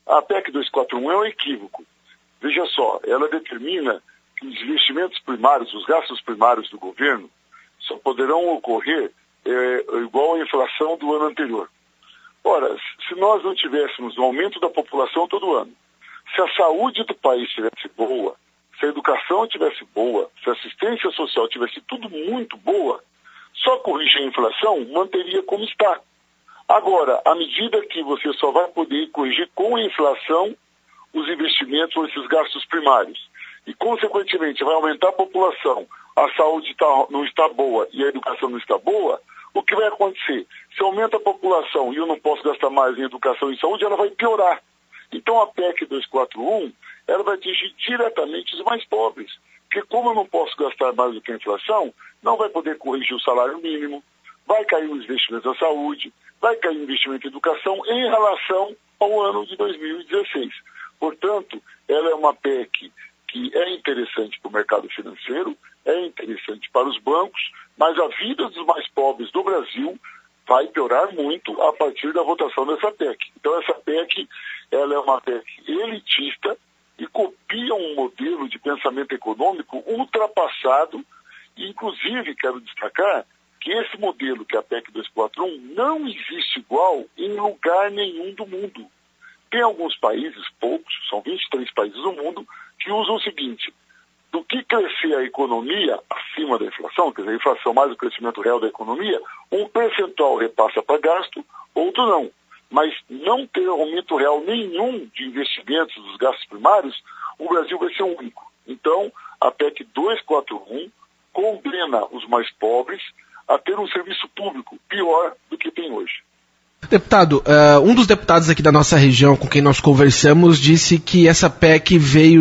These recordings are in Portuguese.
A PEC 241 é um equívoco. Veja só, ela determina que os investimentos primários, os gastos primários do governo, só poderão ocorrer igual à inflação do ano anterior. Ora, se nós não tivéssemos um aumento da população todo ano, se a saúde do país estivesse boa, se a educação estivesse boa, se a assistência social estivesse tudo muito boa, só corrigir a inflação manteria como está. Agora, à medida que você só vai poder corrigir com a inflação os investimentos ou esses gastos primários, e consequentemente vai aumentar a população, a saúde não está boa e a educação não está boa, o que vai acontecer? Se aumenta a população e eu não posso gastar mais em educação e saúde, ela vai piorar. Então a PEC 241, ela vai atingir diretamente os mais pobres. Porque como eu não posso gastar mais do que a inflação, não vai poder corrigir o salário mínimo, vai cair os investimentos na saúde, vai cair o investimento em educação em relação ao ano de 2016. Portanto, ela é uma PEC que é interessante para o mercado financeiro, é interessante para os bancos, mas a vida dos mais pobres do Brasil vai piorar muito a partir da votação dessa PEC. Então essa PEC, ela é uma PEC elitista e copia um modelo de pensamento econômico ultrapassado, e inclusive quero destacar que esse modelo, que é a PEC 241, não existe igual em lugar nenhum do mundo. Tem alguns países, poucos, são 23 países do mundo, que usam o seguinte: do que crescer a economia acima da inflação, quer dizer, a inflação mais o crescimento real da economia, um percentual repassa para gasto, outro não. Mas não ter aumento real nenhum de investimentos dos gastos primários, o Brasil vai ser o único. Então, a PEC 241 condena os mais pobres a ter um serviço público pior do que tem hoje. Deputado, um dos deputados aqui da nossa região com quem nós conversamos disse que essa PEC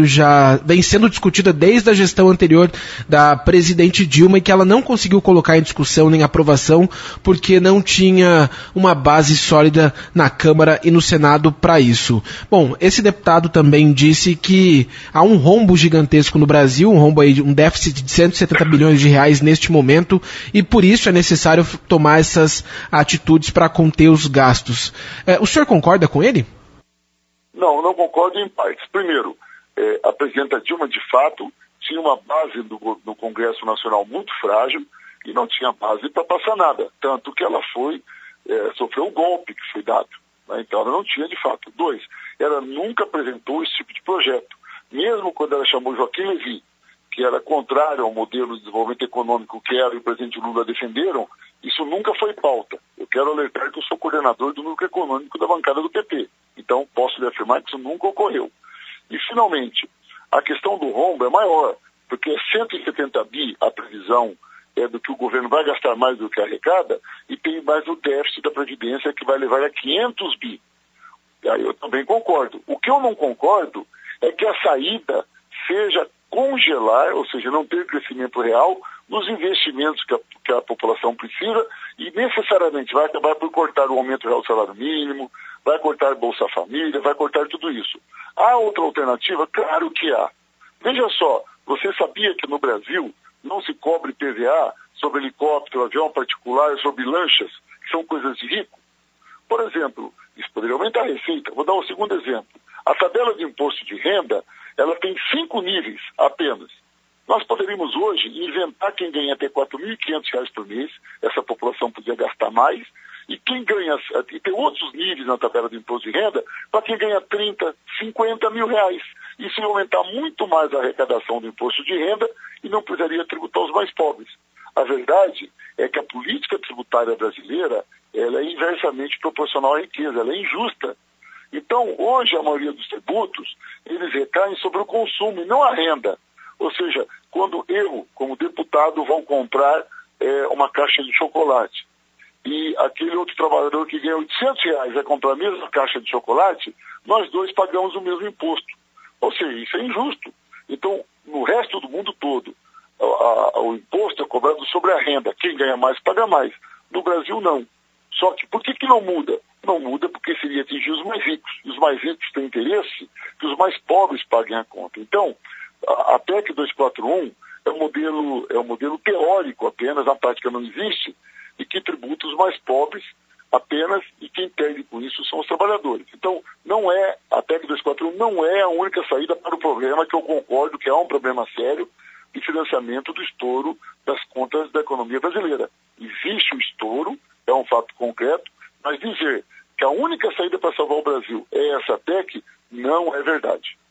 vem sendo discutida desde a gestão anterior da presidente Dilma e que ela não conseguiu colocar em discussão nem aprovação porque não tinha uma base sólida na Câmara e no Senado para isso. Bom, esse deputado também disse que há um rombo gigantesco no Brasil, um déficit de 170 bilhões de reais neste momento, e por isso é necessário tomar essas atitudes para conter os gastos. O senhor concorda com ele? Não concordo em partes. Primeiro, a presidenta Dilma, de fato, tinha uma base no Congresso Nacional muito frágil e não tinha base para passar nada. Tanto que ela sofreu um golpe que foi dado. Né? Então ela não tinha, de fato. 2, ela nunca apresentou esse tipo de projeto. Mesmo quando ela chamou Joaquim Levy, que era contrário ao modelo de desenvolvimento econômico que ela e o presidente Lula defenderam, isso nunca foi pauta. Eu quero alertar que eu sou coordenador do núcleo econômico da bancada do PT. Então, posso lhe afirmar que isso nunca ocorreu. E, finalmente, a questão do rombo é maior, porque é 170 bi a previsão do que o governo vai gastar mais do que arrecada, e tem mais o déficit da Previdência que vai levar a 500 bi. E aí eu também concordo. O que eu não concordo é que a saída seja congelar, ou seja, não ter crescimento real nos investimentos que a população precisa, e necessariamente vai acabar por cortar o aumento real do salário mínimo, vai cortar Bolsa Família, vai cortar tudo isso. Há outra alternativa? Claro que há. Veja só, você sabia que no Brasil não se cobre PVA sobre helicóptero, avião particular, sobre lanchas, que são coisas de rico? Por exemplo, isso poderia aumentar a receita. Vou dar um segundo exemplo. A tabela de imposto de renda, ela tem 5 níveis apenas. Nós poderíamos hoje inventar quem ganha até R$ 4.500 por mês, essa população podia gastar mais, e ter outros níveis na tabela de imposto de renda para quem ganha 30, 50 mil reais. Isso ia aumentar muito mais a arrecadação do imposto de renda e não precisaria tributar os mais pobres. A verdade é que a política tributária brasileira, ela é inversamente proporcional à riqueza, ela é injusta. Então, hoje, a maioria dos tributos, eles recaem sobre o consumo e não a renda. Ou seja, quando eu, como deputado, vou comprar uma caixa de chocolate e aquele outro trabalhador que ganha R$ 800 vai comprar a mesma caixa de chocolate, nós dois pagamos o mesmo imposto. Ou seja, isso é injusto. Então, no resto do mundo todo, o imposto é cobrado sobre a renda. Quem ganha mais, paga mais. No Brasil, não. Só que por que não muda? Não muda porque seria atingir os mais ricos. E os mais ricos têm interesse que os mais pobres paguem a conta. Então, a PEC 241 é um modelo teórico apenas, na prática não existe, e que tributa os mais pobres apenas, e quem perde com isso são os trabalhadores. Então, não é a PEC 241 não é a única saída para o problema, que eu concordo que é um problema sério, de financiamento do estouro das contas da economia brasileira. Existe o estouro, é um fato concreto, mas dizer que a única saída para salvar o Brasil é essa PEC, não é verdade.